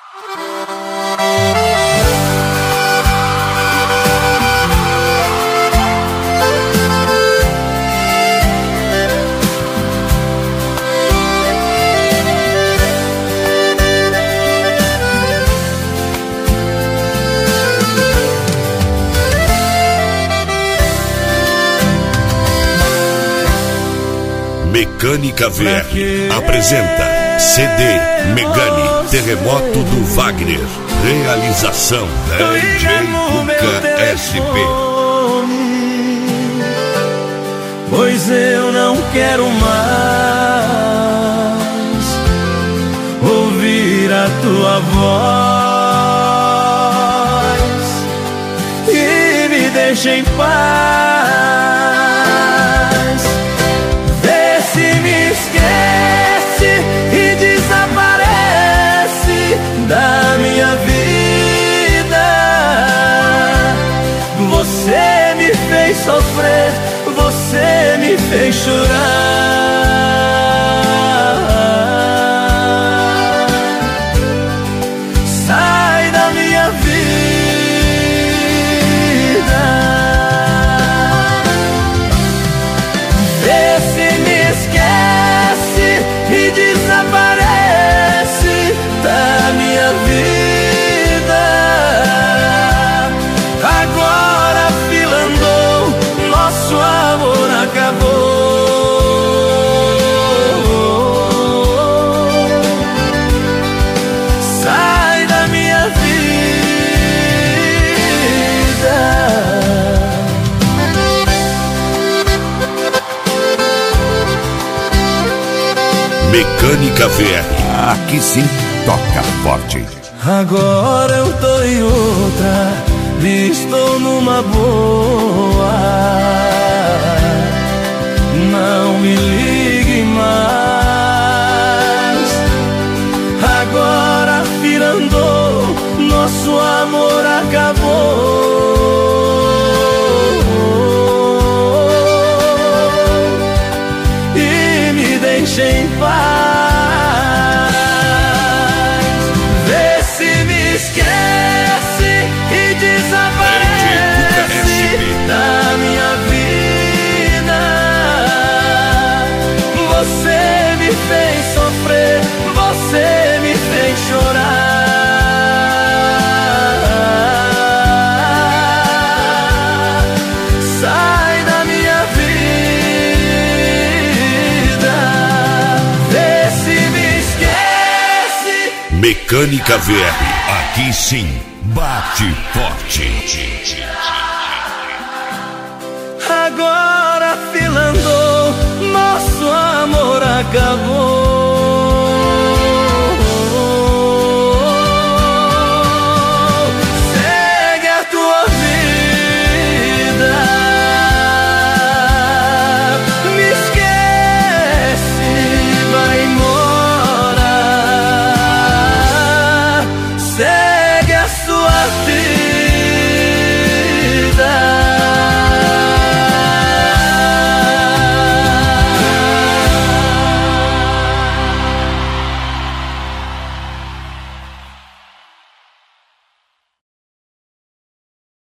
Mecânica VR apresenta CD Megane Terremoto do Wagner. Realização DJ Cuca SP. Pois eu não quero mais ouvir a tua voz e me deixa em paz. Da minha vida, você me fez sofrer, você me fez chorar. Sai da minha vida, vê se me esquece e desaparece da minha vida. Agora a fila andou, nosso amor acabou. Sai da minha vida. Mecânica VR, aqui sim toca forte. Agora eu tô em outra, estou numa boa. Não me ligue mais. Agora a fila andou, nosso amor acabou. E me deixa em paz. Da minha vida, você me fez sofrer, você me fez chorar. Sai da minha vida, vê se me esquece. Mecânica VR, aqui sim bate forte. Agora a fila andou, nosso amor acabou.